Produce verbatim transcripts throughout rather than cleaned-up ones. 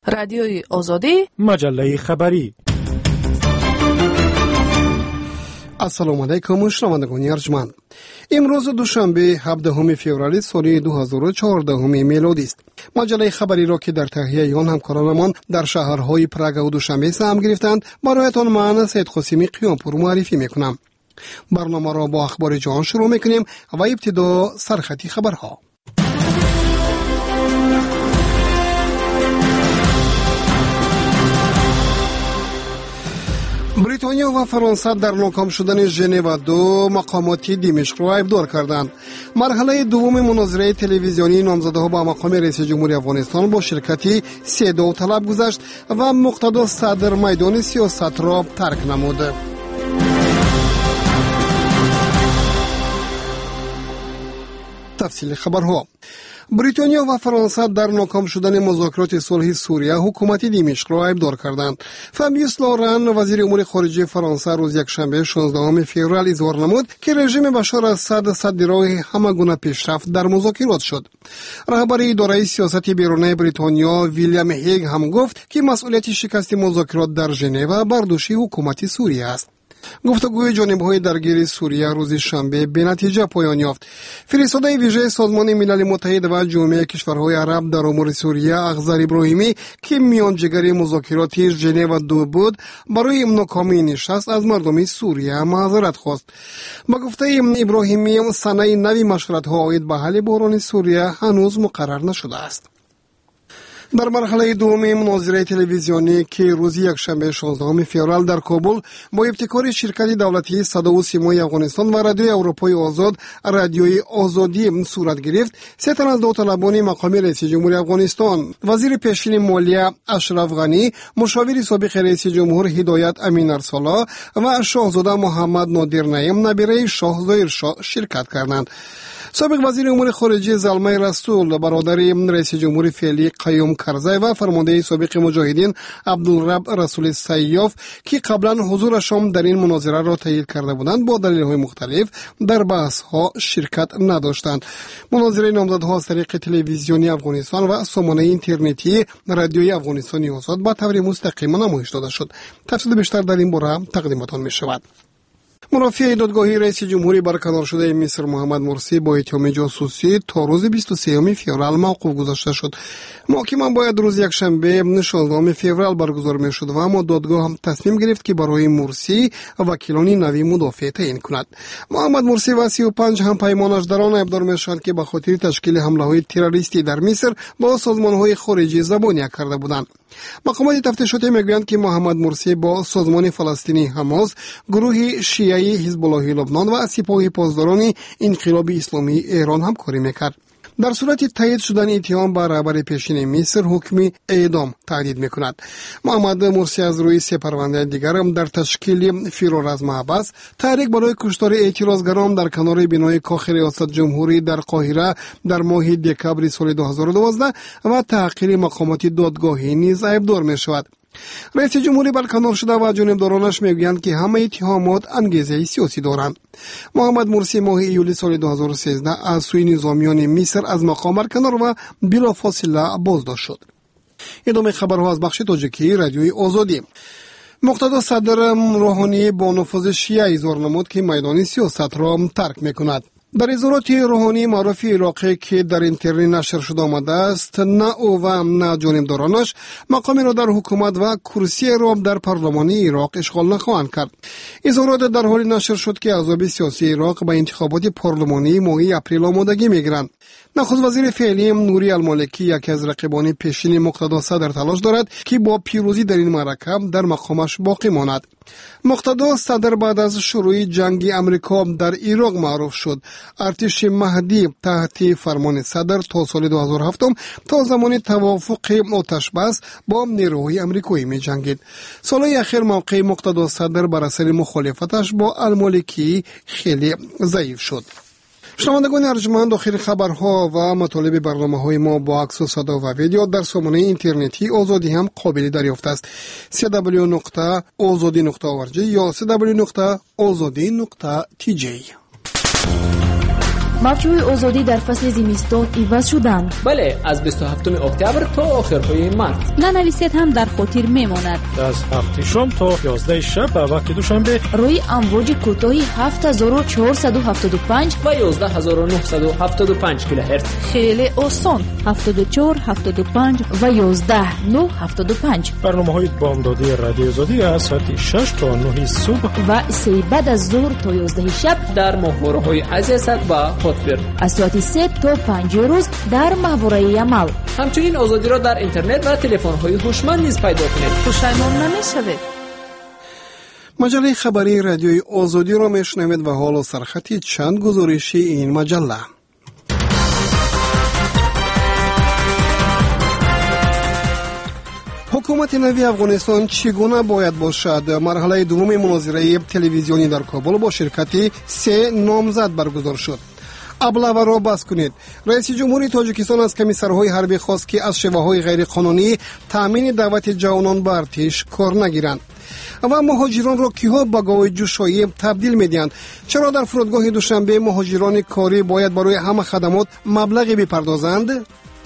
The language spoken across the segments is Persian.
رادیوی آزادی، مجله خبری. السلام علیکم شنوندگان ارجمند. امروز دوشنبه هفدهم فوریه سال دو هزار و چهارده میلادی است. مجله خبری را که در تهیه آن همکارانمان در شهرهای پراگ و دوشنبه سهم گرفتند برایتان من سید قاسمی قیامپور معرفی میکنم. برنامه را با اخبار جهان شروع میکنیم و ابتدا سرخطی خبرها. بریتانیا و فرانسه در ناکام شدن ژنو دو مقامات دمشق را ابدار کردند. مرحله دوم مناظره تلویزیونی نامزدها با مقام رئیس جمهوری افغانستان با شرکت سه دو طلب گذشت و مقتدا صدر میدان سیاست را ترک نمود. تفصیل خبرها. بریتانیا و فرانسه در ناکام شدن مذاکرات صلح سوریه حکومت دمشق را ابدار کردند. فابیوس لورن وزیر امور خارجه فرانسه روز یکشنبه شانزدهم فوریه اظهار نمود که رژیم بشار اسد صد راه همگونه پیشرفت در مذاکرات شد. رهبر اداره سیاست بیرونی بریتانیا ویلیام هیگ هم گفت که مسئولیت شکست مذاکرات در ژنو بر دوش حکومت سوریه است. گفتگوی جانب‌های درگیر سوریه روز شنبه به نتیجه پایان یافت. فرستاده ویژه سازمان ملل متحد و جامعه کشورهای عرب در امور سوریه اخضر ابراهیمی که میانجیگر مذاکرات ژنو دو بود برای ناکامی نشست از مردم سوریه معذرت خواست. با گفته ابراهیمی سنه نوی مشورت‌ها عاید به حل بحران سوریه هنوز مقرر نشده است. در مرحله دوم مناظره تلویزیونی که روز یکشنبه شانزدهم فوریه در کابل با ابتکار شرکت دولتی صدا و سیمای افغانستان و رادیوی اروپای آزاد رادیوی آزادی صورت گرفت، سه تن از داوطلبان مقام رئیس جمهوری افغانستان، وزیر پیشین مالیه اشرف غنی، مشاور سابق رئیس جمهور هدایت امین ارسالا و شاهزاده محمد نادر نعیم نبیره شاه ظاهر شاه شرکت کردند. سابق وزیر امور خارجه زلمه رسول، برادر رئیس جمهور فعلی قیوم کرزی و فرمانده سابق مجاهدین عبدالرب رسول سیاف که قبلا حضورشان در این مناظره را تایید کرده بودند با دلایل مختلف در بحث ها شرکت نداشتند. مناظره نامزدها از طریق تلویزیونی افغانستان و سامانه اینترنتی رادیوی افغانستان آزاد با طور مستقیم نمایش داده شد. تفصیل بیشتر در این باره تقدیمتان می شود. مرافع دادگاهی رئیس جمهوری برکنار شده مصر محمد مرسی با اتهام جاسوسی تا روز بیست و سوم فوریه موقوف گذاشته شد. محکمه باید روز یکشنبه شانزدهم فوریه برگزار می‌شد و اما دادگاه هم تصمیم گرفت که برای مرسی وکیلان نوی مدافع تعیین کند. محمد مرسی و سی و پنج همپیمانش در آن ابدار می‌شوند که به خاطر تشکیل حمله‌های تروریستی در مصر با سازمان‌های خارجی زبانی کرده بودند. مقامات تفتیشاتی میگویند که محمد مرسی با سازمان فلسطینی حماس، گروه شیعی حزب الله لبنان و سپاه پاسداران انقلاب اسلامی ایران همکاری میکرد. در صورت تایید شدن اتهام بر رهبر پیشین مصر حکم اعدام تهدید میکند. محمد مرسی از روی سه پرونده دیگر هم در تشکیل فرار از محبس، تحریک برای کشتار اعتراضگران در کنار بنای کاخ ریاست جمهوری در قاهره در ماه دکامبر سال دو هزار و دوازده و تحقیر مقامات دادگاهی نیز ابدار می شود. رئیس جمهوری برکنار شده و جانبدارانش میگویند که همه اتهامات انگیزه سیاسی دارند. محمد مرسی ماه ایولی سال دو هزار و سیزده از سوی نظامیان مصر از مقام برکنار و بلافاصله بازداشت شد. ادامه خبرها از بخش تاجیکی رادیوی آزادی. مقتدا صدر روحانی با نفوذ شیعه اظهار نمود که میدان سیاست را ترک میکند. در اظهارات روحانی معروف عراقی که در اینترنت نشر شده آمده است، نه او و نه جانبدارانش مقامی را در حکومت و کرسی را در پارلمان عراق اشغال نخواهند کرد. اظهارات در حالی نشر شد که احزاب سیاسی عراق به انتخابات پارلمانی ماه اپریل آمادگی میگیرند. نخست وزیر فعلی نوری المالکی یکی از رقیبان پیشین مقتدا صدر تلاش دارد که با پیروزی در این معرکه در مقامش باقی ماند. مقتدا صدر بعد از شروع جنگ امریکا در عراق معروف شد. ارتش مهدی تحت فرمان صدر تا سال دو هزار و هفت تا زمان توافق آتش بس با نیروهای امریکایی می جنگید. سالهای اخیر موقع مقتدا صدر بر اثر مخالفتش با المالکی خیلی ضعیف شد. شنوندگان ارجمند، آخر خبرها و مطالب برنامه‌های ما با عکس و صدا و ویدیو در سامانه اینترنتی آزادی هم قابل دریافت است. سی دبلیو نقطه آزادی نقطه او آر جی یا سی دبلیو نقطه آزادی نقطه تی جی. موجهای آزادی در فصل زمستان عوض شدند. بله، از بیست و هفتم اکتبر تا آخرهای مارس. ننویسید هم در خاطر میماند. از هفت شام تا یازده شب به وقت دوشنبه روی امواج کوتاهی هفت هزار و چهارصد و هفتاد و پنج و یازده هزار و نهصد و هفتاد و پنج کیلوهرتز. خیلی آسان. هفتاد و چهار، هفتاد و پنج و یازده، نه، هفتاد و پنج. برنامه‌های بامدادی رادیو آزادی از ساعت شش تا نه صبح و سه بعد از ظهر تا یازده شب در ماهواره‌های عزیزت و هاتبر. از ساعت سه تا پنج روز در ماهواره عمل. همچنین آزادی را در اینترنت و تلفن‌های هوشمند نیز پیدا کنید. پشیمان نمی‌شوید. مجله خبری رادیوی آزادی را میشنوید و حالا سرخطی چند گزارشی این مجله. حکومت نوی افغانستان چگونه باید باشد؟ مرحله دوم مناظره تلویزیونی در کابل با شرکت سه نامزد برگزار شد. ابله‌ها را بس کنید. رئیس جمهوری تاجیکستان از کمیسرهای حربی خواست که از شیوه‌های غیرقانونی تامین دعوت جوانان به ارتش کار نگیرند. و مهاجران را کیها به گاوی جوشایی تبدیل می‌دهند؟ چرا در فرودگاه دوشنبه مهاجران کاری باید برای همه خدمات مبلغی بپردازند؟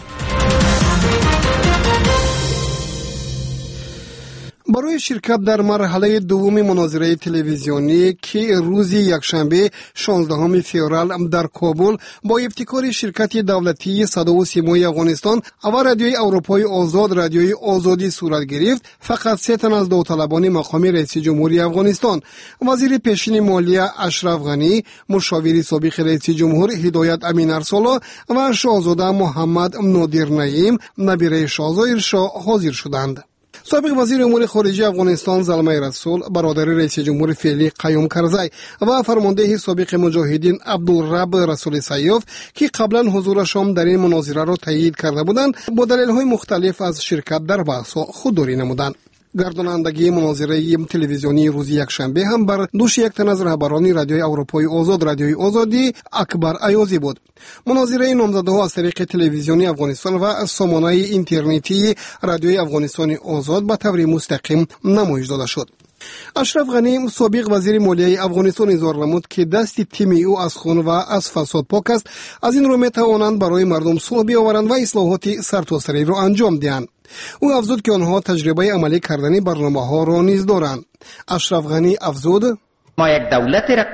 برای شرکت در مرحله دوم مناظره تلویزیونی که روز یکشنبه شانزدهم فوریه در کابل با ابتکار شرکت دولتی صدا و سیمای افغانستان و رادیوی اروپای آزاد رادیوی آزادی صورت گرفت، فقط سه تن از داوطلبان مقام رئیس جمهوری افغانستان، وزیر پیشین مالیه اشرف غنی، مشاور سابق رئیس جمهور هدایت امین ارسالا و شاهزاده محمد نادر نعیم نبیره شاه شاه حاضر شدند. سابق وزیر امور خارجه افغانستان زلمه رسول، برادر رئیس جمهور فعلی قیوم کرزی و فرمانده سابق مجاهدین عبدالرب رسول سیاف که قبلا حضورشان در این مناظره را تایید کرده بودند، با دلایل مختلف از شرکت در بحث خودداری نمودند. گردانندگی مناظره تلویزیونی روز یکشنبه هم بر دوش یک تن از رهبران رادیوی اروپای آزاد رادیوی آزادی اکبر ایازی بود. مناظره نامزدها از طریق تلویزیونی افغانستان و سامانه اینترنتی رادیوی افغانستان آزاد به طور مستقیم نمایش داده شد. اشرف غنی سابق وزیر مالیه افغانستان اظهار نمود که دست تیم او از خون و از فساد پاک است. از این رو می توانند برای مردم صلح بیاورند و اصلاحات سرتاسری را انجام دهند. او افزود که آنها تجربه عملی کردن برنامه ها را نیز دارند. اشرف غنی افزود: ما یک دولت را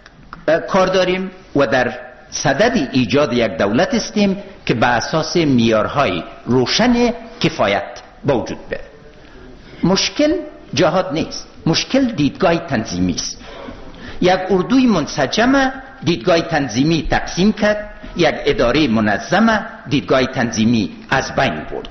کار داریم و در صدد ایجاد یک دولت استیم که به اساس معیارهای روشن کفایت با وجود بیاید. مشکل جهاد نیست، مشکل دیدگاه تنظیمی است. یک اردوی منسجم دیدگاه تنظیمی تقسیم کرد، یک اداره منظم دیدگاه تنظیمی از بین برد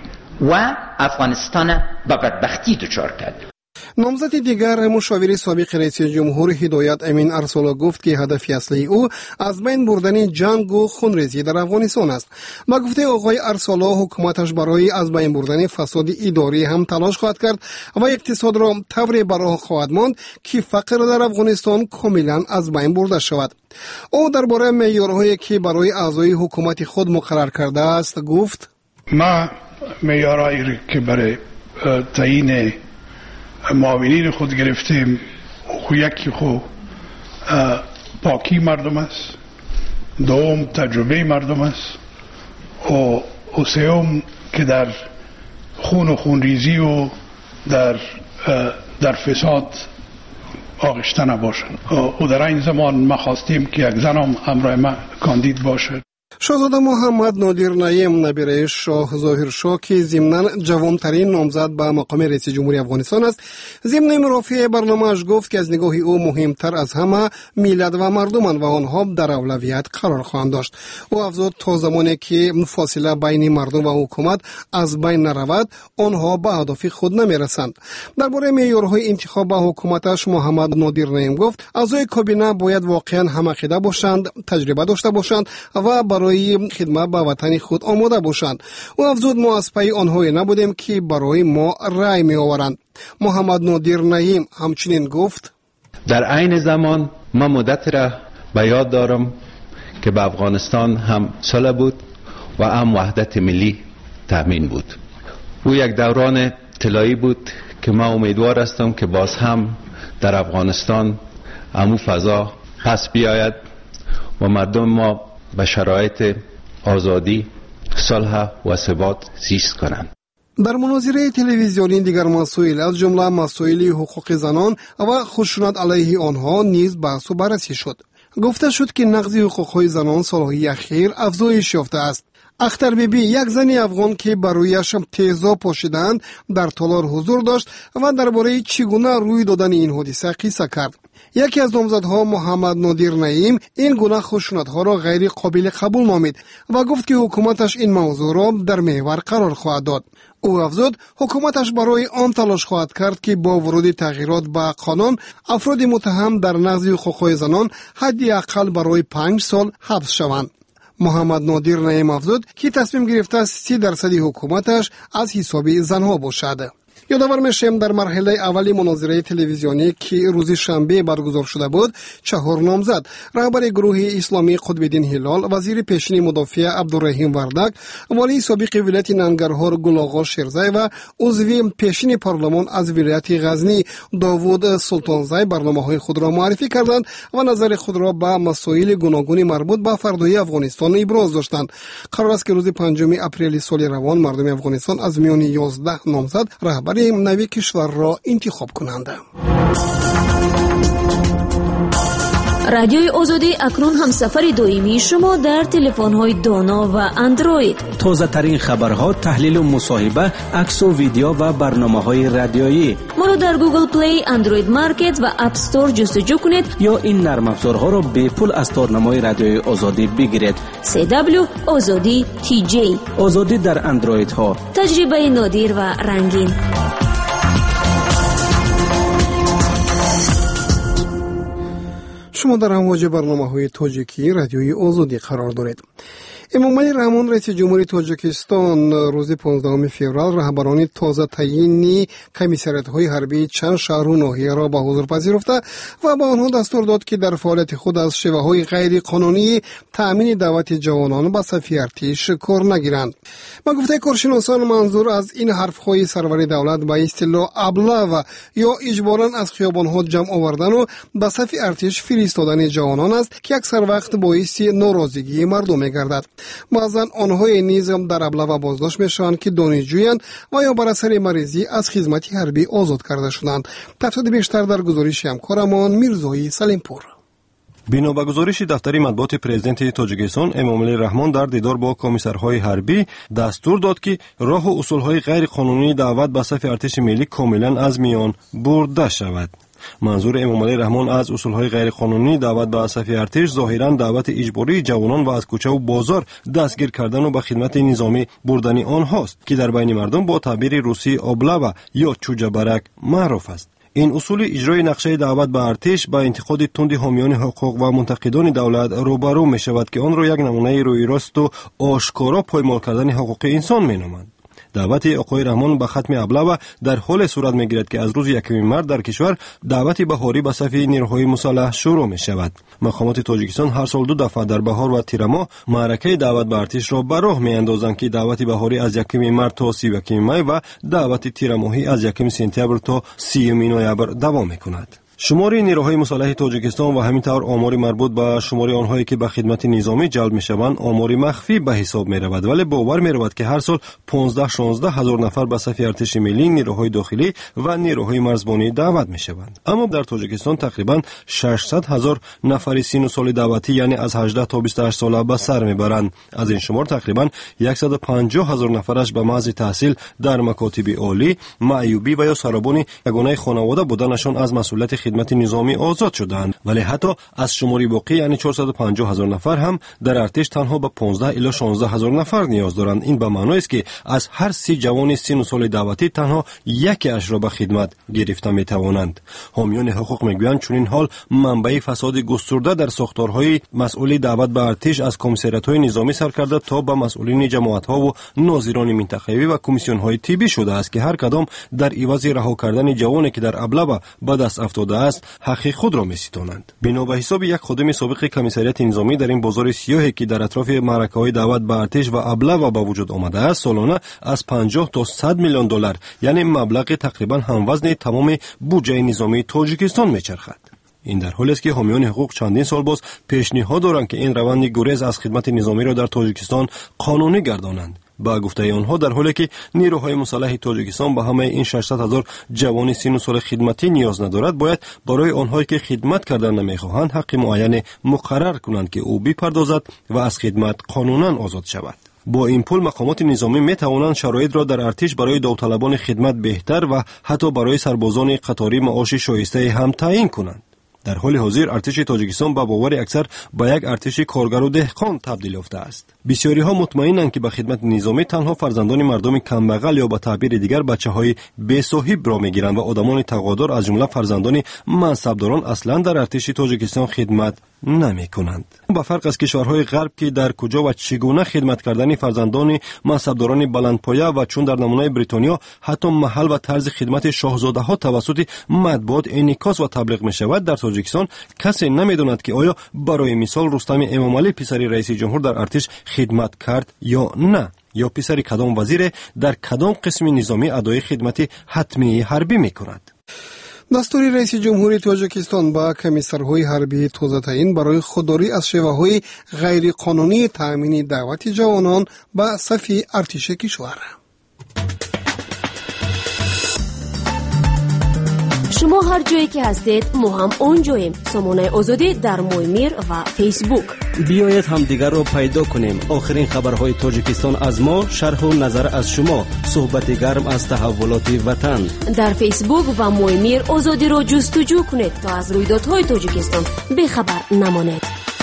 و افغانستان به بدبختی دچار کرد. نامزد دیگر مشاور سابق رئیس جمهور هدایت امین ارسالا گفت که هدف اصلی او از بین بردن جنگ و خونریزی در افغانستان است. با گفته آقای ارسالا حکومتش برای از بین بردن فساد اداری هم تلاش خواهد کرد و اقتصاد را طوری براه خواهد ماند که فقر در افغانستان کاملا از بین برده شود. او درباره معیارهایی که برای اعضای حکومت خود مقرر کرده است گفت: ما معیارهایی که برای تعیین معاونین خود گرفتیم، خو یکی خو پاکی مردم است، دوم تجربه مردم است و سوم که در خون و خونریزی و در در فساد آغشته نباشند. و در این زمان ما خواستیم که یک زن هم همراه ما کاندید باشد. شاهزاده محمد نادر نعیم نبیره شاه ظاهر شاه که ضمناً جوانترین نامزد به مقام رئیس جمهوری افغانستان است، ضمن مرافع برنامه‌اش گفت که از نگاه او مهمتر از همه ملت و مردمند و آنها در اولویت قرار خواهند داشت. او افزود تا زمانی که فاصله بین مردم و حکومت از بین نرود، آنها به اهداف خود نمیرسند. درباره معیارهای انتخاب به حکومتش محمد نادر نعیم گفت اعضای کابینه باید واقعاً همعقیده باشند، تجربه داشته باشند و برای خدمت به وطن خود آماده باشند. و افزود ما از پی آنهایی نبودیم که برای ما رای می آورند. محمد نادر نعیم همچنین گفت: در عین زمان ما مدت را به یاد دارم که به افغانستان هم صلح بود و هم وحدت ملی تامین بود. او یک دوران طلایی بود که ما امیدوار هستم که باز هم در افغانستان همو فضا پس بیاید و مردم ما به شرایط آزادی، صلح و ثبات زیست کنند. در مناظره تلویزیونی دیگر مسائل از جمله مسائل حقوق زنان و خشونت علیه آنها نیز بحث و بررسی شد. گفته شد که نقض حقوق‌های زنان سالهای اخیر افزایش یافته است. اختر بیبی یک زنی افغان که برایش تیزاب پاشیدند در تالار حضور داشت و درباره چگونه روی دادن این حادثه قصه کرد. یکی از نامزدها محمد نادر نعیم این گونه خشونت‌ها را غیر قابل قبول نامید و گفت که حکومتش این موضوع را در محور قرار خواهد داد. او افزود حکومتش برای آن تلاش خواهد کرد که با ورود تغییرات به قانون افراد متهم در نقض حقوق زنان حدی اقل برای پنج سال حبس شوند. محمد نادر نعیم افزود که تصمیم گرفته است سی درصد حکومتش از حساب زنها باشد. یادآور میشیم در مرحله اولی مناظره تلویزیونی که روز شنبه برگزار شده بود، چهار نامزد رهبر گروه اسلامی قطب‌الدین هلال، وزیر پیشین مدافع عبدالرحیم وردک، والی سابق ولایت ننگرهار گل‌آقا شیرزی و عضو پیشین پارلمان از ولایت غزنی داوود سلطانزی برنامه‌های خود را معرفی کردند و نظر خود را به مسائل گوناگون مربوط به فردای افغانستان ابراز داشتند. قرار است که روز پنجم اپریل سال روان مردم افغانستان از میان یازده نامزد رهبر نوی کشور را انتخاب کنند. رادیوی آزادی اکنون هم سفر دائمی شما در تلفن‌های دانا و اندروید. تازه ترین خبرها، تحلیل و مصاحبه، عکس و ویدیو و برنامه‌های رادیویی. ما را در گوگل پلی، اندروید مارکت و اپ استور جستجو کنید یا این نرم افزارها را به پول از تارنمای رادیوی آزادی بگیرید. سی دبلیو آزادی تی جی. آزادی در اندروید ها. تجربه نادر و رنگین. شما در امواج برنامه‌های تاجیکی رادیوی آزادی قرار دارید. امامعلی رحمان رئیس جمهوری تاجیکستان روز پانزدهم فوریه رهبران تازه تعیین کمیسریات‌های حربی چند شهر و ناحیه را به حضور پذیرفته و به آنها دستور داد که در فعالیت خود از شیوه‌های غیر قانونی تأمین دعوت جوانان به صف ارتش کار نگیرند. با گفته کارشناسان منظور از این حرف‌های سرور دولت به اصطلاح ابله یا اجباراً از خیابان‌ها جمع آوردن و به صف ارتش فرستادن جوانان است که اکثر وقت باعث ناراضگی مردم می‌گردد. بعضا آنهای نیز در ابله و بازداشت میشوند که دانشجویند و یا بر اثر مریضی از خدمت حربی آزاد کرده شدند. تفصیل بیشتر در گزارش همکارمان میرزایی سلیمپور. بنا به گزارش دفتر مطبوعات پرزیدنت تاجیکستان، امامعلی رحمان در دیدار با کمیسرهای حربی دستور داد که راه و اصولهای غیر قانونی دعوت به صف ارتش ملی کاملا از میان برده شود. منظور امامعلی رحمان از اصولهای غیر قانونی دعوت به صف ارتش ظاهرا دعوت اجباری جوانان و از کوچه و بازار دستگیر کردن و به خدمت نظامی بردن آنهاست که در بین مردم با تعبیر روسی آبله یا چوجه برک معروف است. این اصول اجرای نقشه دعوت به ارتش با انتقاد تند حامیان حقوق و منتقدان دولت روبرو می شود که آن را یک نمونه روی راست و آشکارا پایمال کردن حقوق انسان می نامند. دعوت آقای رحمان به ختم ابله در حال صورت می‌گیرد که از روز یکم مارس در کشور دعوت بهاری به صف نیروهای مسلح شروع می‌شود. مقامات تاجیکستان هر سال دو دفعه در بهار و تیر ماه معرکه دعوت به ارتش را به راه می‌اندازند که دعوت بهاری از یکم مارس تا سی و یکم می و دعوت تیر ماهی از یکم سپتامبر تا سی نوامبر دوام می‌کند. شمار نیروهای مسلح تاجیکستان و همینطور آمار مربوط به شمار آنهایی که به خدمت نظامی جلب می‌شوند آمار مخفی به حساب می‌رود، ولی باور می‌رود که هر سال پانزده شانزده هزار نفر به صف ارتش ملی، نیروهای داخلی و نیروهای مرزبانی دعوت می‌شوند. اما در تاجیکستان تقریباً ششصد هزار نفر سن و سال دعوتی یعنی از هجده تا بیست و هشت ساله به سر می‌برند. از این شمار تقریباً صد و پنجاه هزار نفرش به محض تحصیل در مکاتب عالی، معیوبی و یا سربان یگانه خانواده بودنشان از مسئولیت خدمت نظامی آزاد شدند، ولی حتی از شماری باقی یعنی چهارصد و پنجاه هزار نفر هم در ارتش تنها به پانزده الی شانزده هزار نفر نیاز دارند. این به معنی است که از هر سی جوان سن و سال دعوتی تنها یکی اش را به خدمت گرفته می توانند. حامیان حقوق میگویند چون این حال منبع فساد گسترده در ساختارهای مسئول دعوت به ارتش از کمیسریات‌های نظامی سر کرده تا به مسئولین جماعت‌ها و ناظران منطقه‌ای و کمیسیون‌های طبی شده است که هر کدام در عوض رها کردن جوانی که در ابله به دست افتاده است حق خود را می‌ستانند. بنا به حساب یک خادم سابق کمیسریات نظامی در این بازار سیاهی که در اطراف معرکه‌های دعوت به ارتش و ابله و به وجود آمده است، سالانه از پنجاه تا صد میلیون دلار یعنی مبلغ تقریبا هموزن تمام بودجه نظامی تاجیکستان می‌چرخد. این در حالی است که حامیان حقوق چندین سال باز پیشنهاد دارند که این روند گریز از خدمت نظامی را در تاجیکستان قانونی گردانند. با گفته آنها در حالی که نیروهای مسلح تاجیکستان به همه این ششصد هزار جوان سن و سال خدمتی نیاز ندارد، باید برای آنهایی که خدمت کردن نمیخواهند حق معین مقرر کنند که او بپردازد و از خدمت قانونا آزاد شود. با این پول مقامات نظامی می توانند شرایط را در ارتش برای داوطلبان خدمت بهتر و حتی برای سربازان قطاری معاش شایسته هم تعیین کنند. در حال حاضر ارتش تاجیکستان به باور اکثر به یک ارتش کارگر و دهقان تبدیل یافته است. بسیاری ها مطمئنند که به خدمت نظامی تنها فرزندان مردم کمبغل یا به تعبیر دیگر بچه‌های بی صاحب را می‌گیرند و آدمان تقاضا از جمله فرزندان منصبداران اصلا در ارتش تاجیکستان خدمت نمی‌کنند. با فرق از کشورهای غرب که در کجا و چگونه خدمت کردن فرزندان منصبداران بلندپایه و چون در نمونه بریتانیا حتی محل و طرز خدمت شاهزاده‌ها توسط مطبوعات انعکاس و تبلیغ می‌شود، در تاجیکستان کسی نمی‌داند که آیا برای مثال رستم امامعلی پسر رئیس جمهور در ارتش خدمت کرد یا نه، یا پسر کدام وزیر در کدام قسم نظامی ادای خدمت حتمی حربی می‌کند. دستور رئیس جمهوری تاجیکستان با کمیسرهای حربی تازه تعیین برای خودداری از شیوه‌های غیر قانونی تأمین دعوت جوانان به صف ارتش کشور. شما هر جایی که هستید ما هم اونجاییم. سامانه آزادی در مویمیر و فیسبوک. بیایید هم دیگر رو پیدا کنیم. آخرین خبرهای تاجیکستان از ما، شرح و نظر از شما، صحبت گرم از تحولات وطن. در فیسبوک و مویمیر آزادی رو جستجو کنید تا از رویدادهای تاجیکستان بخبر نمانید.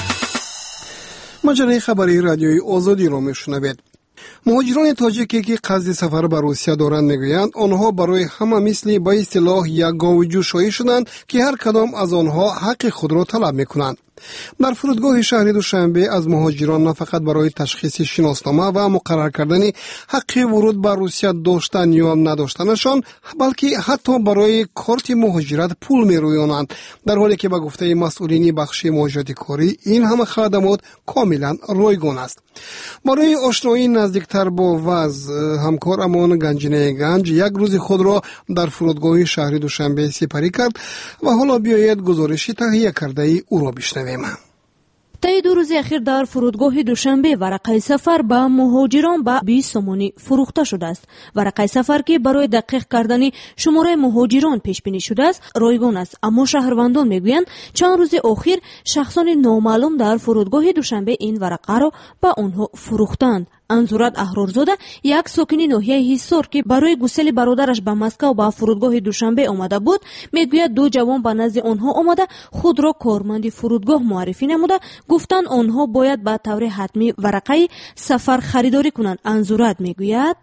مجله خبری رادیوی آزادی رو میشنوید. مهاجران تاجیکی که قصد سفر به روسیه دارند میگویند آنها برای همه مثل به اصطلاح یک گاو جوشایی شدند که هر کدام از آنها حق خود را طلب میکنند. در فرودگاه شهر دوشنبه از مهاجران نه فقط برای تشخیص شناسنامه و مقرر کردن حق ورود به روسیه داشتن یا نداشتنشان، بلکه حتی برای کارت مهاجرت پول میرویانند، در حالی که به گفته مسئولین بخش مهاجرت کاری این همه خدمات کاملا رایگان است. برای آشنایی نزدیکتر با وضع، همکارمان گنجینه گنج یک روز خود را در فرودگاه شهر دوشنبه سپری کرد و حالا بیایید گزارشی تهیه کرده ای او را بشنویم. طی دو روز اخیر در فرودگاه دوشنبه ورقه سفر به مهاجران به بیست سومانی فروخته شده است. ورقه سفر که برای دقیق کردن شماره مهاجران پیش بینی شده است رایگان است، اما شهروندان میگویند چند روز اخیر شخصان نامعلوم در فرودگاه دوشنبه این ورقه را به آنها فروختند. انزورت احرارزاده، یک ساکن ناحیه حصار که برای گسیل برادرش به مسکو به فرودگاه دوشنبه آمده بود، میگوید دو جوان به نزد آنها آمده خود را کارمند فرودگاه معرفی نموده گفتند آنها باید به طور حتمی ورقه سفر خریداری کنند. انزورت میگوید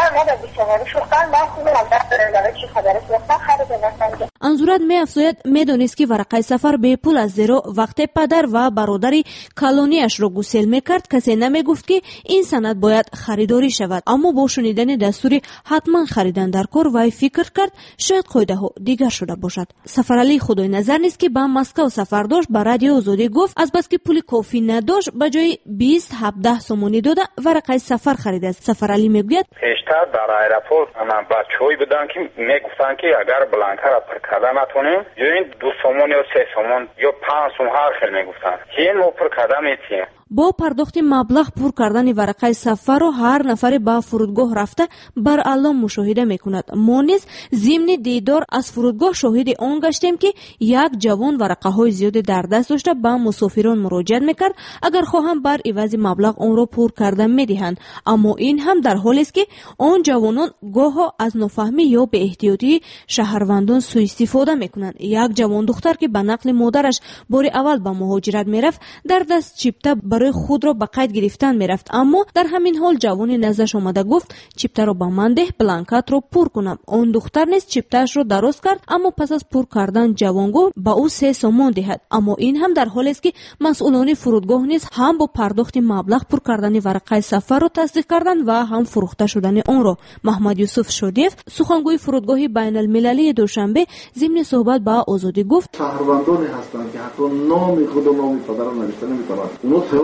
انزورت میافزاید میدانست که ورقه سفر به پول از زیرا وقتی پدر و برادری کلونیش را گسیل میکرد کسی نمیگفت که این سند باید خریداری شود، اما با شنیدن دستوری حتما خریدن در کار وی فکر کرد شاید قاعده ها دیگر شده باشد. سفرعلی خدای نظر نیست که به مسکو سفر داشت به رادیو آزادی گفت از بس که پول کافی نداشت به جای بیست هفده سومانی داده ورقه سفر خرید است. سفرعلی میگوید پیشتر در ایرپورت من بچه‌ای بودن که میگفتن که اگر بلانکر پر کردن نتونیم یا این دو سومون یا سه سومون یا پنج سوم هر خیلی میگفتن که این مو پر کردن میتیم. با پرداخت مبلغ پر کردن ورقه سفر را هر نفر به فرودگاه رفته بر علام مشاهده میکند. ما نیز ضمن دیدار از فرودگاه شاهد آن گشتیم که یک جوان ورقه های زیادی در دست داشته به مسافران مراجعت میکرد اگر خواهم بر عوض مبلغ آن را پر کردن میدهند، اما این هم در حالی است که آن جوانان گاه از نافهمی یا به احتیاطی شهروندان سوء استفاده میکنند. یک جوان دختر که به نقل مادرش بار اول به مهاجرت میرفت در دست چیپته برای خود را به قید گرفتن میرفت، اما در همین حال جوانی نزدش آمده گفت چیپته را به من ده بلانکت را پر کنم. آن دختر نیز چیپتهش را درست کرد، اما پس از پر کردن جوان گفت به او سه سومون دهد، اما این هم در حالی است که مسئولان فرودگاه نیز هم با پرداخت مبلغ پر کردن ورقه سفر را تصدیق کردند و هم فروخته شدن آن را. محمد یوسف شادیف سخنگوی فرودگاه بین المللی دوشنبه ضمن صحبت با آزادی گفت شهروندانی هستند که حتی نام خود و نام پدر را نوشته نمی‌توانند. اونا تهران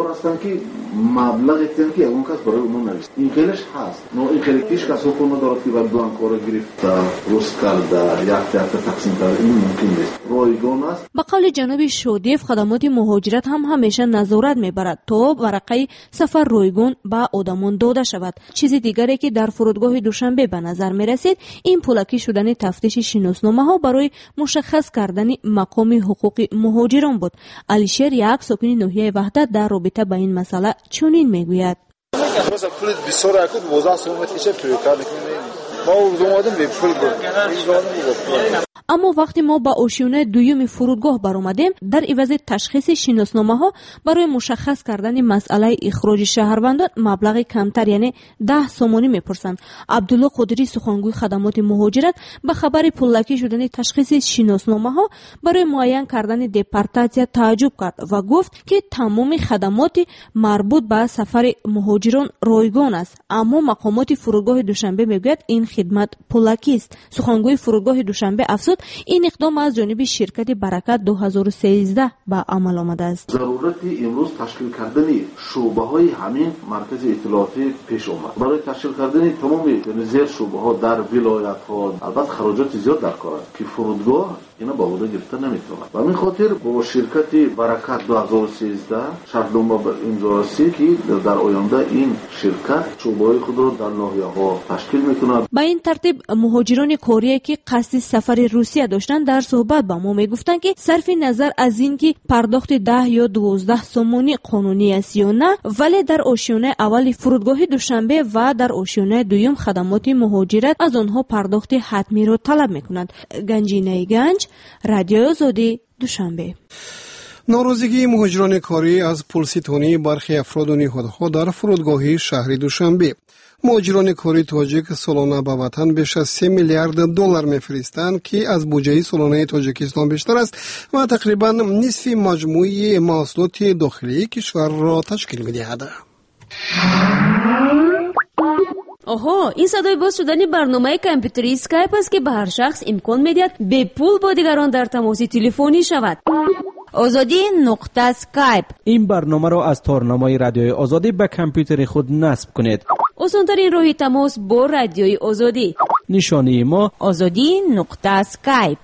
کار هستن که مبلغی که اون کس برای اونو نویست این خیلیش هست نو این خیلی کیش کس حکومت دارد که باید بلانکو رو گرفت روز کرده یک یک تقسیم کرده این ممکن نیست رایگان است. به قول جناب شودیف خدمات مهاجرت هم همیشه نظارت میبرد تا ورقه سفر رایگان به آدمان داده شود. چیز دیگری که در فرودگاه دوشنبه به نظر میرسید این پولکی شدن تفتیش شناسنامه ها برای مشخص کردن مقام حقوق مهاجران بود. علیشیر یک ساکن ناحیه وحدت در رابطه با این مسئله چنین میگوید. مثلا پول بیست اکود موضوع سومت میشه پریکار میکنیم. ما اومدیم به پول بود. اما وقتی ما با آشیانه دویم فرودگاه برآمدیم در عوض تشخیص شناسنامه ها برای مشخص کردن مسئله اخراج شهروندان مبلغ کمتر یعنی ده سومانی میپرسند. عبدالله قدری سخنگوی خدمات مهاجرت به خبر پولکی شدن تشخیص شناسنامه ها برای معین کردن دپارتاسیا تعجب کرد و گفت که تمام خدمات مربوط به سفر مهاجران رایگان است اما مقامات فرودگاه دوشنبه میگوید این خدمت پولکی است. سخنگوی فرودگاه دوشنبه افزود این اقدام از جانب شرکت برکت دو هزار و سیزده به عمل آمده است. ضرورت امروز تشکیل کردن شعبه های همین مرکز اطلاعاتی پیش آمد. برای تشکیل کردن تمام زیر شعبه ها در ولایت ها البته خراجات زیاد در کار است که فرودگاه اینا با عهده گرفته نمیتونه. و همین خاطر با شرکت برکت دو هزار و سیزده شرطنامه امضا رسید که در آینده این شرکت شعبه‌های خود را در ناحیه‌ها تشکیل میکنه. با این ترتیب مهاجران کوریایی که قصد سفر روسیه داشتن در صحبت با ما میگفتند که صرف نظر از اینکه پرداخت ده یا دوازده سومانی قانونی است یا نه ولی در آشیانه اول فرودگاه دوشنبه و در آشیانه دوم خدمات مهاجرت از آنها پرداخت حتمی را طلب میکنند. گنجینه گنج رادیو آزادی دوشنبه. ناراضگی مهاجران کاری از پولستانی برخی افراد و نهادها در فرودگاه شهر دوشنبه. مهاجران کاری تاجیک سالانه به وطن بیش از سه میلیارد دلار میفرستند که از بودجه سالانه تاجیکستان بیشتر است و تقریبا نصف مجموعه محصولات داخلی کشور را تشکیل می‌دهد. آها این صدای باز شدن برنامه کامپیوتری اسکایپ است که به هر شخص امکان می‌دهد به پول با دیگران در تماس تلفنی شود. آزادی نقطه اسکایپ. این برنامه را از تارنمای رادیوی آزادی به کامپیوتر خود نصب کنید. آسان‌ترین راه تماس با رادیوی آزادی. نشانی ما آزادی نقطه اسکایپ.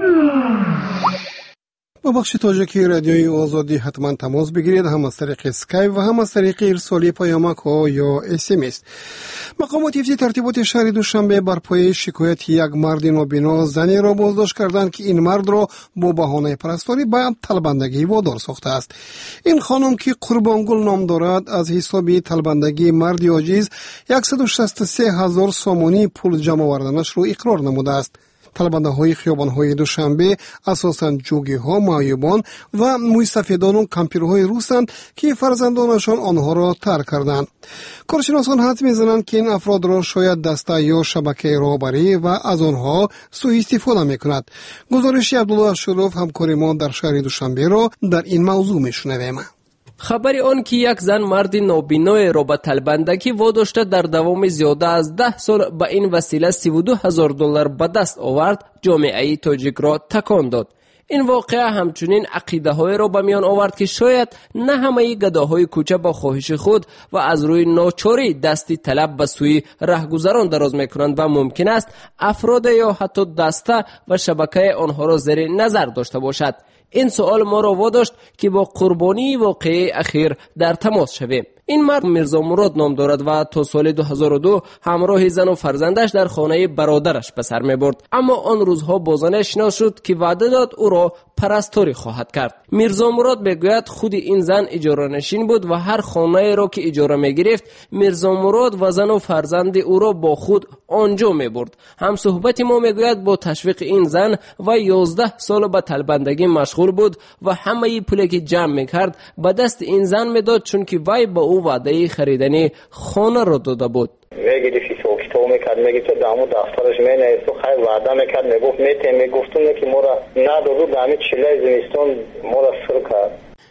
با بخش تاجیکی رادیوی آزادی حتما تماس بگیرید هم از طریق اسکایپ و هم از طریق ارسال پیامک ها یا اس ام اس. مقامات حفظ ترتیبات شهر دوشنبه بر پایه شکایت یک مرد نابینا زنی را بازداشت کردند که این مرد را با بهانه پرستاری به طلبندگی وادار ساخته است. این خانم که قربانگل نام دارد از حساب طلبندگی مرد عاجز صد و شصت و سه هزار سومانی پول جمع آوردنش را اقرار نموده است. طلبنده های خیابان های دوشنبه اساساً جوگی ها، معیوبان و مویسفیدان و کمپیرهای روسند که فرزندانشان آنها را ترک کردند. کارشناسان حدس میزنند که این افراد را شاید دسته یا شبکه راهبری و از آنها سوء استفاده میکند. گزارش عبدالله شروف همکار ما در شهر دوشنبه را در این موضوع میشنویم. خبری آن که یک زن مرد نابینا را به طلبندگی واداشته در دوام زیاده از ده سال به این وسیله سی و دو هزار دلار به دست آورد جامعه تاجیک را تکان داد. این واقعه همچنین عقیده های را به میان آورد که شاید نه همه گداهای کوچه با خواهش خود و از روی ناچاری دستی طلب به سوی رهگذران دراز میکنند و ممکن است افراد یا حتی دسته و شبکه آنها را زیر نظر داشته باشد. این سوال ما را واداشت که با قربانی واقعه اخیر در تماس شویم. این مرد میرزا مراد نام دارد و تا سال دو هزار و دو همراه زن و فرزندش در خانه برادرش به سر می برد. اما آن روزها با زن آشنا شد که وعده داد او را پرستاری خواهد کرد. میرزا مراد بگوید خود این زن اجاره نشین بود و هر خانه را که اجاره می گرفت میرزا مراد و زن و فرزند او را با خود آنجا می برد. هم صحبت ما میگوید با تشویق این زن و یازده سال به طلبندگی مشغول بود و همه پولی که جمع میکرد به دست این زن میداد چون که وی با او وعده خریدن خانه را داده بود. میگیری شوکی تو میکرد میگی تو دامو دفترش مینویس تو خیلی وعده میکرد میگفت میتیم میگفتون که ما را ندادو دامی چله زمستون ما را سر کرد.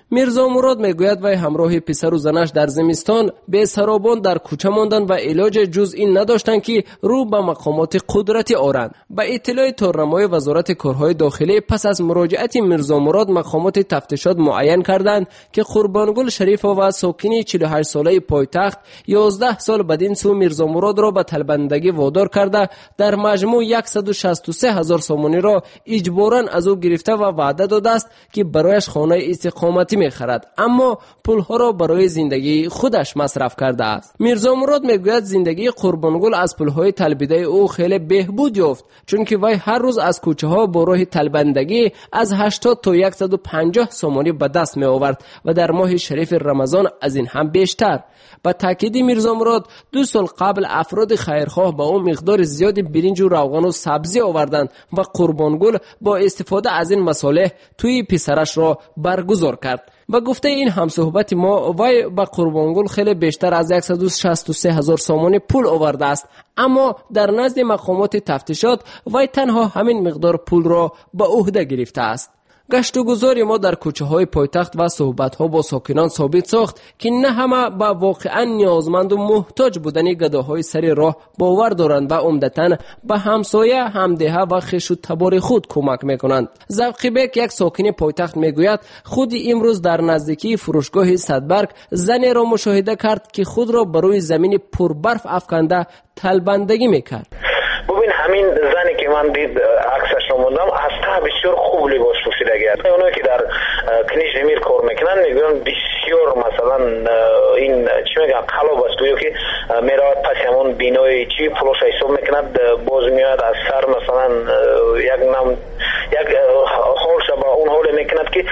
میرزا مراد میگوید وی همراه پسر و زنش در زمستان به سرابان در کوچه ماندن و علاج جز این نداشتند که رو به مقامات قدرتی آورند. به اطلاع تورنمای وزارت کارهای داخلی پس از مراجعت میرزا مراد مقامات تفتیشات معین کردند که قربانگل شریف و ساکن چهل و هشت ساله پایتخت یازده سال بدین سو میرزا مراد را به طلبندگی وادار کرده در مجموع صد و شصت و سه هزار سامانی را اجباراً از او گرفته و وعده داده است که برایش خانه استقامتی می‌خرد، اما پولها را برای زندگی خودش مصرف کرده است. میرزا مراد میگوید زندگی قربانگل از پولهای طلبیده او خیلی بهبود یافت، چون که وی هر روز از کوچه ها با راه طلبندگی از هشتاد تا صد و پنجاه سامانی به دست می آورد و در ماه شریف رمضان از این هم بیشتر. با تاکید میرزا مراد دو سال قبل افراد خیرخواه با اون مقدار زیادی برنج و روغن و سبزی آوردند و قربانگل با استفاده از این مصالح توی پسرش را برگزار کرد. و گفته این همصحبت ما وی با قربانگل خیلی بیشتر از صد و شصت و سه هزار سامانی پول آورده است، اما در نزد مقامات تفتیشات وی تنها همین مقدار پول را به عهده گرفته است. گشت و گذار ما در کوچه های پایتخت و صحبت ها با ساکنان ثابت ساخت که نه همه با واقعا نیازمند و محتاج بودن گداهای سر راه باور دارند و عمدتاً به همسایه، همدیه و خویش و تبار خود کمک میکنند. ذوقی بیگ یک ساکن پایتخت میگوید خود امروز در نزدیکی فروشگاه صدبرگ زنی را مشاهده کرد که خود را برای زمین پربرف افکنده طلبندگی میکرد. ببین همین زنی که من دید عکسش رو موندم از ته بسیار خوب لباس پوشیده گرد. اونایی که در کنیش امیر کار میکنن میگن بسیار مثلا این چی میگن قلب است و که میرود پس همون بینای چی پلوش حساب میکند باز میاد از سر مثلا یک نم یک حال شبه اون حال میکند که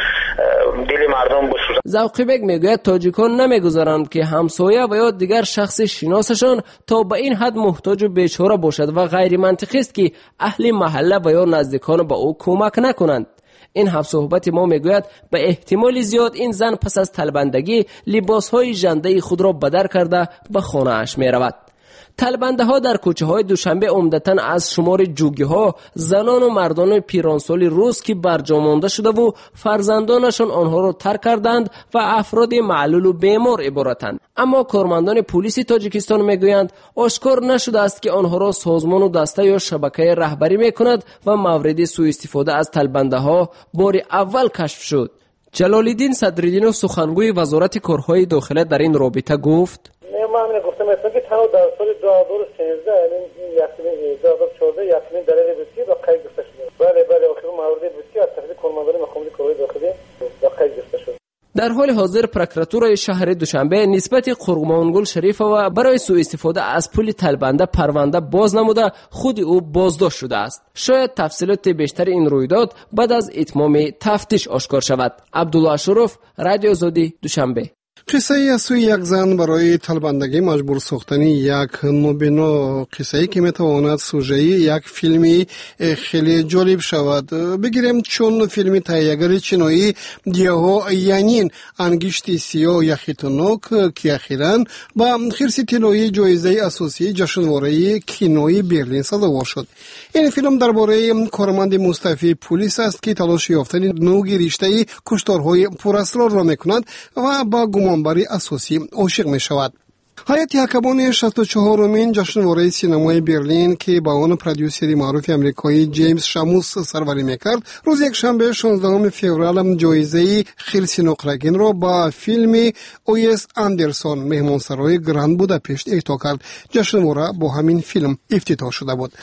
دل مردم بسوزن. ذوقی بیگ میگوید تاجیکان نمیگذارند که همسایه و یا دیگر شخص شناسشان تا به این حد محتاج و بیچاره باشد و غیر منطقی است که اهل محله و یا نزدیکان به او کمک نکنند. این هم صحبت ما میگوید به احتمال زیاد این زن پس از طلبندگی لباسهای ژنده خود را بدر کرده به خانه اش میرود. طلبنده ها در کوچه های دوشنبه عمدتاً از شمار جوگی ها، زنان و مردان پیرانسال روز که برجامانده شده و فرزندانشان آنها را ترک کردند و افراد معلول و بیمار عبارتند. اما کارمندان پلیس تاجیکستان میگویند آشکار نشده است که آنها را سازمان و دسته یا شبکه رهبری میکند و مورد سوء استفاده از طلبنده ها بار اول کشف شد. جلال‌الدین صدرالدین سخنگوی وزارت کارهای داخلی در این رابطه گفت: ما همین گفتم مثلا که تنها در سال دو هزار و سیزده یعنی یقین دو هزار و چهارده یقین دلیل بسیار با قید گرفته شده. بله بله آخر موارد بسیار از طرف کارمندان مقامات کارهای داخلی با قید گرفته شده. در حال حاضر پروکراتورای شهر دوشنبه نسبت قربانگل شریف و برای سوء استفاده از پول طلبنده پرونده باز نموده خود او بازداشت شده است. شاید تفصیلات بیشتر این رویداد بعد از اتمام تفتیش آشکار شود. عبدالله شرف، رادیو آزادی، دوشنبه. قصه ای از سوی یک زن برای طلبندگی مجبور ساختن یک نوبینا، قصه ای که میتواند سوژه یک فیلمی خیلی جالب شود. بگیریم چون فیلم تهیه‌گر چینایی دیاهو یانین انگشت سیاه یخیتناک که اخیراً با خرس طلایی جایزه اساسی جشنواره کینوی برلین سزاوار شد. این فیلم درباره کارمند مستعفی پلیس است که تلاش یافتن نوع رشته کشتارهای پراسرار را میکند و با گمانبری اساسی عاشق می شود. هیئت حکمان شصت و چهارمین جشنواره سینمای برلین که با آن پرودیوسر معروف آمریکایی جیمز شاموس سروری میکرد، روز یک شنبه شانزدهم فوریه جایزه خرس نقرگین را با فیلم اویس اندرسون مهمانسرای گراند بوداپشت اهدا کرد. جشنواره با همین فیلم افتتاح شده بود.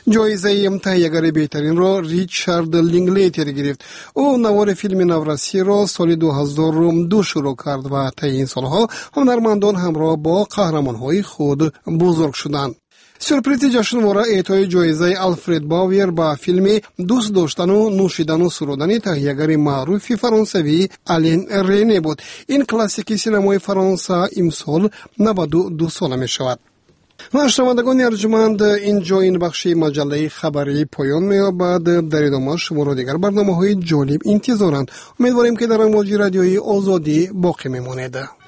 جایزه تهیه‌گر بهترین را ریچارد لینگلیتر گرفت. او نوار فیلم نورسی را سال دو هزار و دو شروع کرد و طی این سالها هنرمندان همراه با قهرمان‌های خود بزرگ شدند. سورپریز جشنواره اعطای جایزه آلفرد باویر با فیلم دوست داشتن و نوشیدن و سرودن تهیه‌گر معروف فرانسوی آلن رینه بود. این کلاسیک سینمای فرانسه امسال نود و دو ساله می شود. و شنوندگان ارجمند، اینجا این بخش مجله خبری پایان می‌یابد. در ادامه شما را دیگر برنامه‌های جالب انتظارند. امیدواریم که در امواج رادیوی آزادی باقی میمانید.